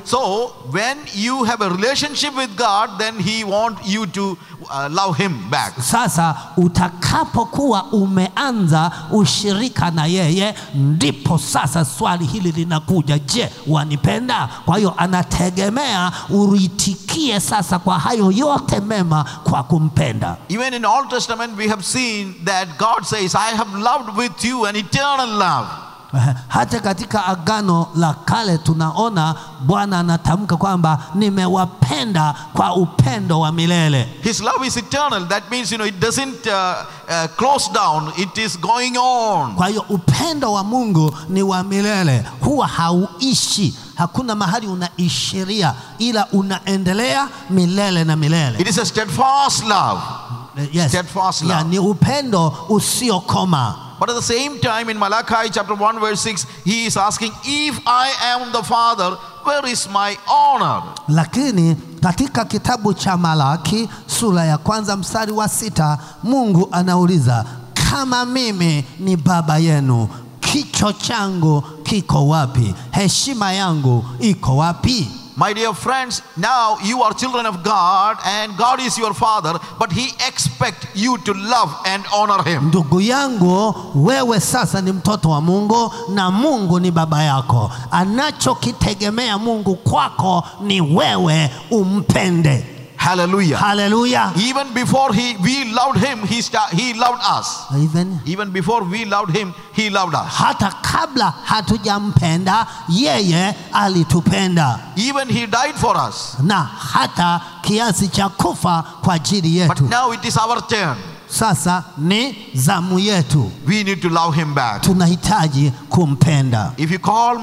So when you have a relationship with God, then He wants you to love Him back. Sasa utakapokuwa umeanza ushirika na yeye, ndipo sasa swali hili linakuja, je, wanipenda? Kwa hiyo anategemea uitikie sasa kwa hayo yote mema kwa kumpenda. Even in Old Testament we have seen that God says, I have loved with you an eternal love. Hata katika Agano la Kale tunaona Bwana anatamka kwamba nimewapenda kwa upendo wa milele. His love is eternal. That means, it doesn't close down. It is going on. Kwa hiyo upendo wa Mungu ni wa milele, huwa hauishi. Hakuna mahali unaishiria, ila unaendelea milele na milele. It is a steadfast love. Yes. Steadfast love. Ni upendo usiokoma. But at the same time, in Malachi chapter 1 verse 6, he is asking, if I am the Father, where is my honor? Lakini katika kitabu cha Malaki sura ya 1 mstari wa 6, Mungu anauliza, kama mimi ni baba yenu, kicho changu kiko wapi? Heshima yangu iko wapi? My dear friends, now you are children of God and God is your Father, but He expects you to love and honor Him. Ndugu yangu, wewe sasa ni mtoto wa Mungu na Mungu ni baba yako. Anachokitegemea Mungu kwako ni wewe umpende. Hallelujah. Hallelujah. Even before we loved Him, He loved us. Even before we loved Him, He loved us. Hata kabla hatujampenda, yeye alitupenda. Even He died for us. Na hata kiasi cha kufa kwa ajili yetu. But now it is our turn. Sasa ni zamu yetu. We need to love Him back. Tunahitaji kumpenda. If you call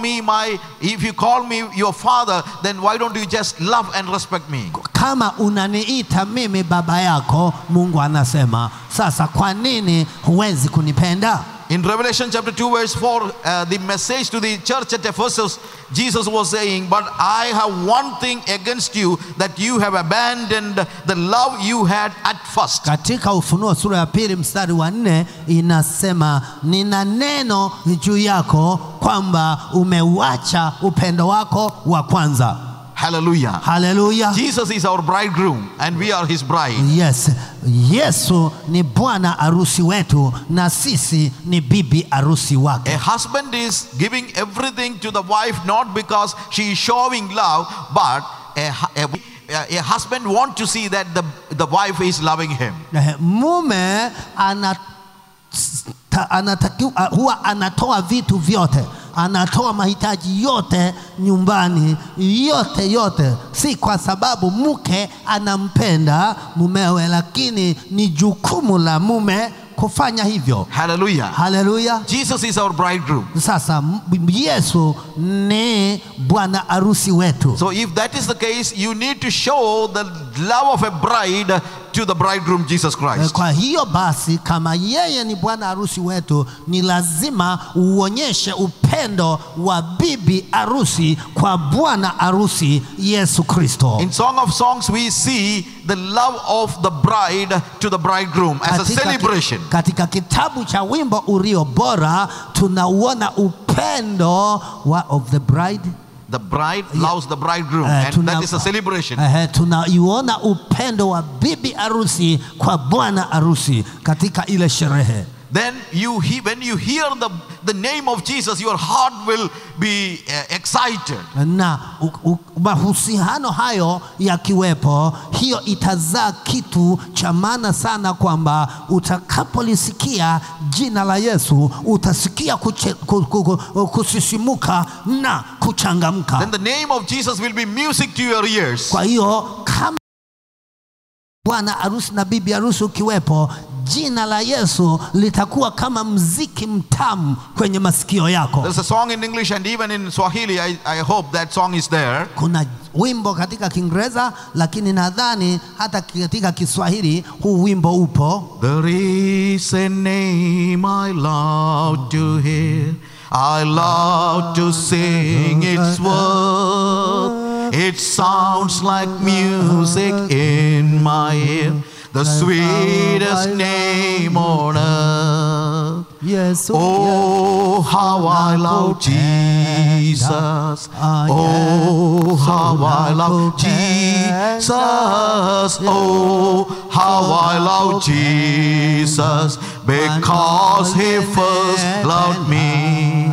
me your Father, then why don't you just love and respect me? Kama unaniita mimi baba yako, Mungu anasema, sasa kwa nini huwezi kunipenda? In Revelation chapter 2 verse 4, the message to the church at Ephesus, Jesus was saying, but I have one thing against you, that you have abandoned the love you had at first. Katika Ufunuo sura ya 2 mstari wa 4 inasema, nina neno juu yako kwamba umeuacha upendo wako wa kwanza. Hallelujah. Hallelujah. Jesus is our bridegroom and we are His bride. Yes. Yesu ni bwana arusi wetu na sisi ni bibi arusi wake. A husband is giving everything to the wife not because she is showing love, but a husband wants to see that the wife is loving him. Mume huwa anatoa vitu vyote, anatoa mahitaji yote nyumbani, yote, si kwa sababu mke anampenda mumewe, lakini ni jukumu la mume kufanya hivyo. Hallelujah. Hallelujah. Jesus is our bridegroom. Sasa Yesu ni bwana arusi wetu. So if that is the case, you need to show the love of a bride to the bridegroom Jesus Christ. Kwa hiyo basi, kama yeye ni bwana arusi wetu, ni lazima uonyeshe upendo wa bibi arusi kwa bwana arusi Yesu Kristo. In Song of Songs we see the love of the bride to the bridegroom as a celebration. Katika kitabu cha wimbo ulio bora tunauona upendo of the bride. The bride loves the bridegroom, and that is a celebration. Tunaiona upendo wa bibi arusi kwa bwana arusi katika ile sherehe. Then when you hear the name of Jesus, your heart will be excited. Na mahusiano hayo yakiwepo, hiyo itazaa kitu cha maana sana, kwamba utakapolisikia jina la Yesu utasikia kusisimuka na kuchangamka. Then the name of Jesus will be music to your ears. Kwa hiyo kama bwana arusi na bibi arusi ukiwepo, jina la Yesu litakuwa kama mziki mtamu kwenye masikio yako. There's a song in English and even in Swahili. I hope that song is there. Kuna wimbo katika Kiingereza, lakini nadhani hata katika Kiswahili huu wimbo upo. There is a name I love to hear, I love to sing its word. It sounds like music in my ear, the sweetest name on earth. Yesu. Oh, how I love Jesus. Oh, how I love Jesus. Oh, how I love Jesus. Because he first loved me.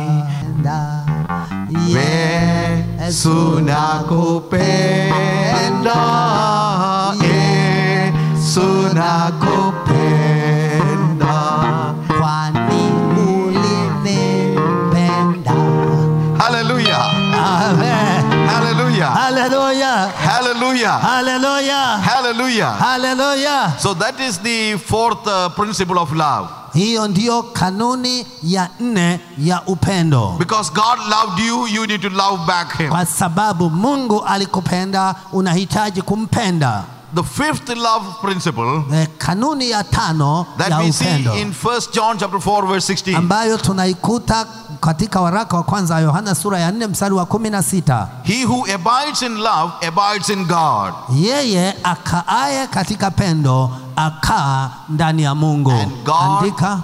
Yesu nakupenda. Yesu nakupenda. Kwani ulinipenda. Hallelujah. Amen. Hallelujah. Hallelujah. Hallelujah. Hallelujah. Hallelujah. Hallelujah. So that is the fourth principle of love. Hiyo ndiyo kanuni ya 4 ya upendo. Because God loved you, you need to love back him. Kwa sababu Mungu alikupenda, unahitaji kumpenda. The fifth love principle Kanuni ya 5 that ya we see upendo in 1 John chapter 4 verse 16. ambayo tunaikuta katika waraka wa kwanza Yohana sura ya 4 mstari wa 16. He who abides in love abides in God. Yeye akaaye katika pendo akaa ndani ya Mungu. And God, andika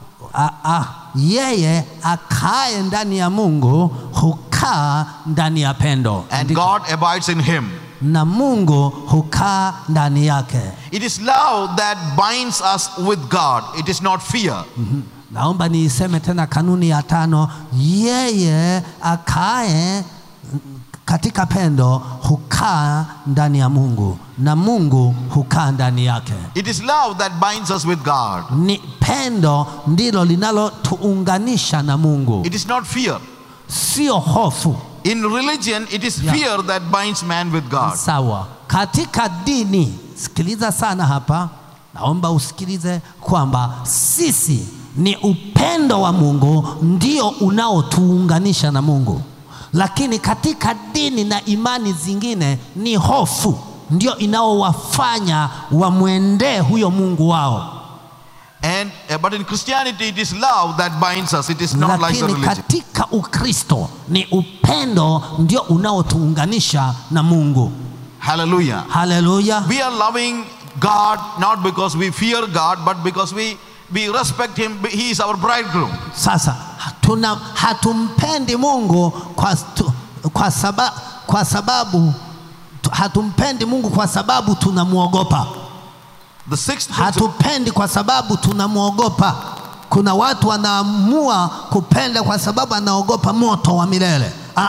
yeye akaaye ndani ya Mungu hukaa ndani ya pendo. and God abides in him. Na Mungu hukaa ndani yake. It is love that binds us with God. It is not fear. Naomba niiseme tena kanuni ya 5. Yeye akaaye katika pendo hukaa ndani ya Mungu na Mungu hukaa ndani yake. It is love that binds us with God. Ni pendo ndilo linalotuunganisha na Mungu. It is not fear. Sio hofu. In religion, it is fear that binds man with God. Sawa. Katika dini, sikiliza sana hapa. Naomba usikilize kwamba sisi ni upendo wa Mungu ndio unaotuunganisha na Mungu. Lakini katika dini na imani zingine ni hofu ndio inaowafanya wamwendee huyo Mungu wao. And but in Christianity it is love that binds us. It is not like the Lakini religion. katika Ukristo ni upendo ndio unaotuunganisha na Mungu. Hallelujah. Hallelujah. We are loving God not because we fear God, but because we respect him. He is our bridegroom. Sasa hatumpendi Mungu kwa sababu hatumpendi Mungu kwa sababu tunamuogopa. The sixth principle, hatupendi kwa sababu tunamuogopa. Kuna watu wanaamua kupenda kwa sababu anaogopa moto wa milele.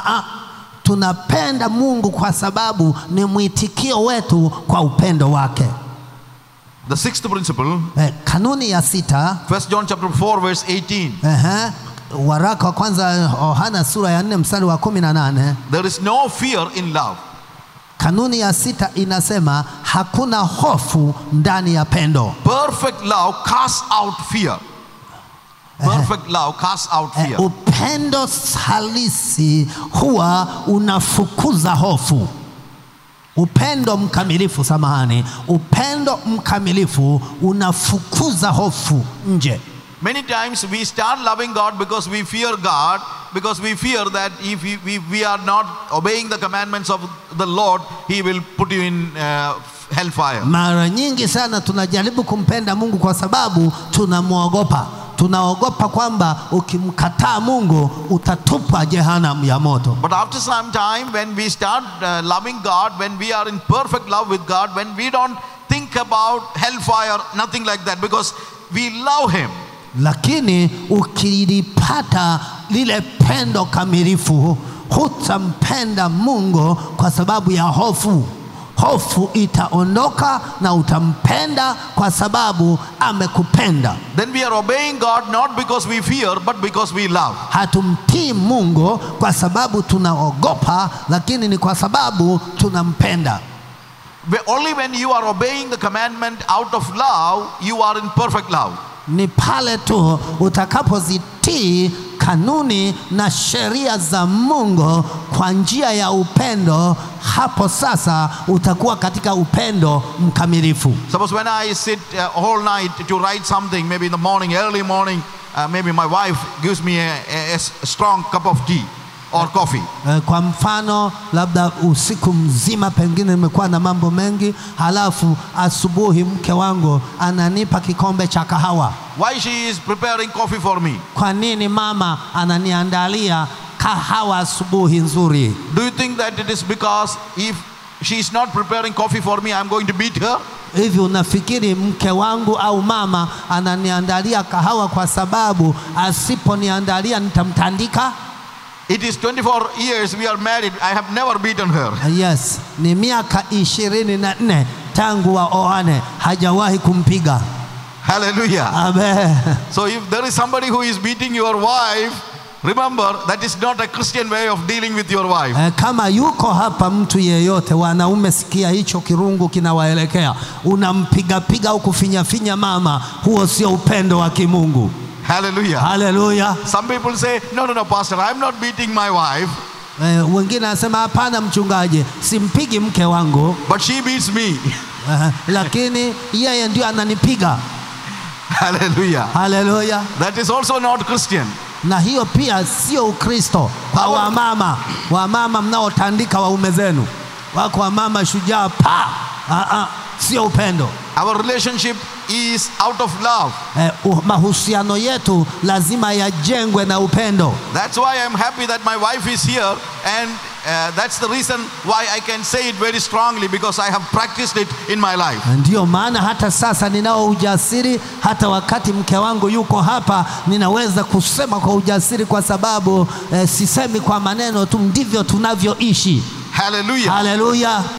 Tunapenda Mungu kwa sababu ni mwitikio wetu kwa upendo wake. the sixth principle, Kanuni ya 6, 1 John chapter 4 verse 18. Waraka wa kwanza Yohana sura ya 4 mstari wa 18. There is no fear in love. Kanuni ya 6 inasema hakuna hofu ndani ya pendo. Perfect love casts out fear. Perfect love casts out fear. Upendo halisi huwa unafukuza hofu. Upendo mkamilifu, samahani, upendo mkamilifu unafukuza hofu nje. Many times we start loving God because we fear God, because we fear that if we are not obeying the commandments of the Lord, he will put you in hellfire. Mara nyingi sana tunajaribu kumpenda Mungu kwa sababu tunamuogopa. Tunaogopa kwamba ukimkataa Mungu utatupa jehanamu ya moto. But after some time, when we start loving God, when we are in perfect love with God, when we don't think about hellfire, nothing like that, because we love him. Lakini ukilipata lile pendo kamilifu, hutampenda Mungu kwa sababu ya hofu. Hofu itaondoka na utampenda kwa sababu amekupenda. Then we are obeying God not because we fear, but because we love. Hatumtii Mungu kwa sababu tunaogopa, lakini ni kwa sababu tunampenda. Only when you are obeying the commandment out of love, you are in perfect love. Ni pale tu utakapozitii kanuni na sheria za Mungu kwa njia ya upendo, hapo sasa utakuwa katika upendo mkamilifu. Suppose when I sit all night to write something, maybe in the morning, early morning, maybe my wife gives me a strong cup of tea or coffee. Kwa mfano labda usiku mzima pengine nimekuwa na mambo mengi, halafu asubuhi mke wangu ananipa kikombe cha kahawa. Why she is preparing coffee for me? Kwa nini mama ananiandalia kahawa asubuhi nzuri? Do you think that it is because if she is not preparing coffee for me, I am going to beat her? Hivi unafikiri mke wangu au mama ananiandalia kahawa kwa sababu asiponiandalia nitamtandika? It is 24 years we are married. I have never beaten her. Yes, ni miaka 24 tangu waoane, hajawahi kumpiga. Hallelujah. Amen. So if there is somebody who is beating your wife, remember that is not a Christian way of dealing with your wife. Kama yuko hapa mtu yeyote, wanaume sikia hicho kirungu kinawaelekea, unampiga au kufinya mama, huo sio upendo wa kimungu. Hallelujah. Hallelujah. Some people say, no, pastor, I am not beating my wife. Wengine anasema hapana mchungaji, simpigi mke wangu, but she beats me. Lakini yeye ndio ananipiga. Hallelujah. Hallelujah. That is also not Christian. Na hiyo pia sio Ukristo. Kwa wamama mnaotandika waume zenu, wako wamama shujaa pa, sio upendo. Our relationship is out of love. Mahusiano yetu lazima yajengwe na upendo. That's why I'm happy that my wife is here, and that's the reason why I can say it very strongly, because I have practiced it in my life. Ndio maana hata sasa ninao ujasiri, hata wakati mke wangu yuko hapa ninaweza kusema kwa ujasiri, kwa sababu sisemi kwa maneno tu, ndivyo tunavyoishi. Hallelujah. Hallelujah.